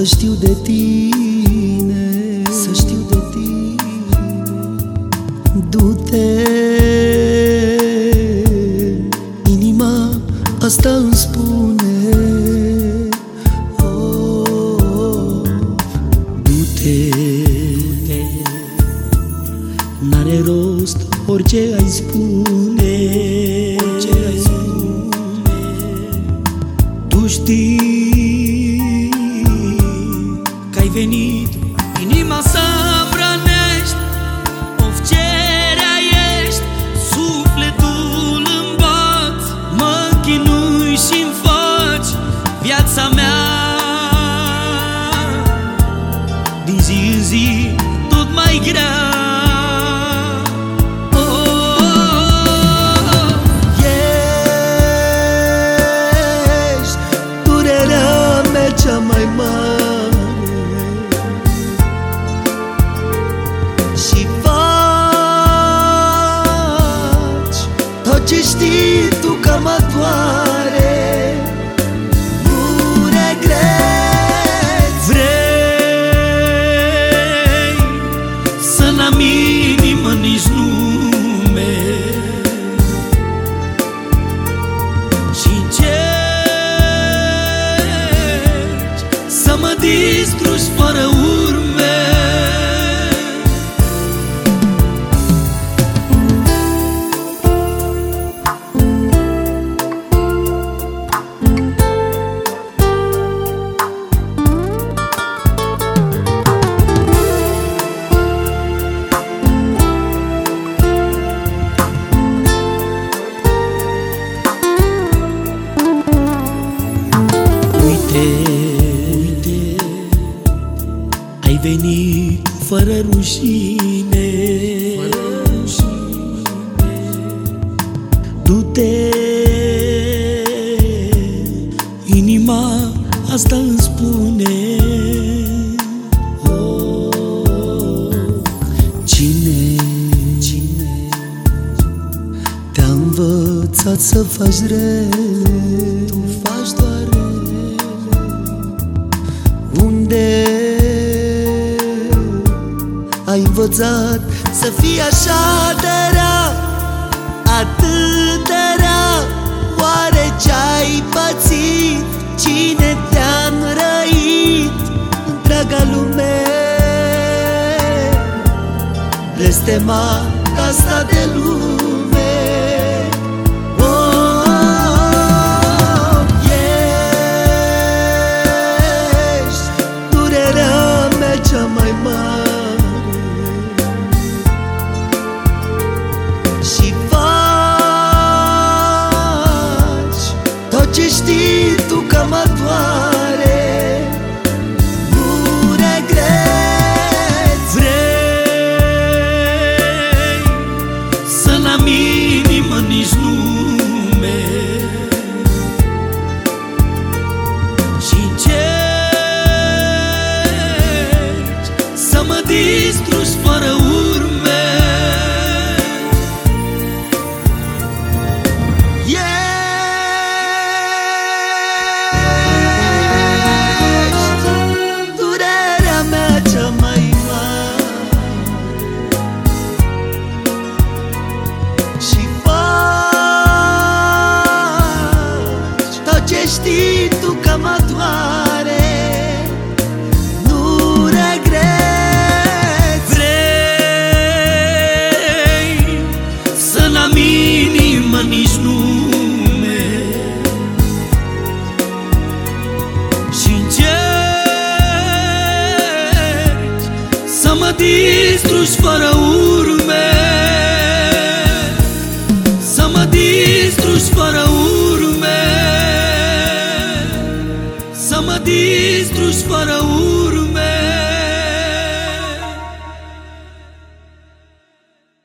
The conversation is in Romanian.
să știu de tine, să știu de tine. Du-te, inima asta îmi spune, oh, du-te, n-are rost orice ai spune, tu știi că ai venit inima să-mi rănești, of ce rea ești, sufletul îmi bați, mă chinui și-mi faci viața mea din zi în zi tot mai grea. Cea mai mare și faci tot ce știi tu că mă doare. Nu regreți, vrei să n-am inimă nici nume și să mă distrugi fără urme. Ai venit fără rușine, du-te, inima asta îmi spune, oh, cine te-a învățat să faci rele? Tu faci doar rele. Unde ai învățat să fii așa de rea, atât de rea? Oare ce-ai pățit? Cine te-a înrăit? Întreaga lume blestema asta de lume. Oh, ești durerea mea cea mai mare și faci tot ce știi tu că mă doare. Nu regreți, vrei să n-am inimă nici nume și încerci să mă distrugi fără urme. Știi tu că mă doare. Nu regreți, vrei să n-am inimă nici nume și încerci să mă distrugi fără urme, să mă distrugi fără urme, să mă distrugi fără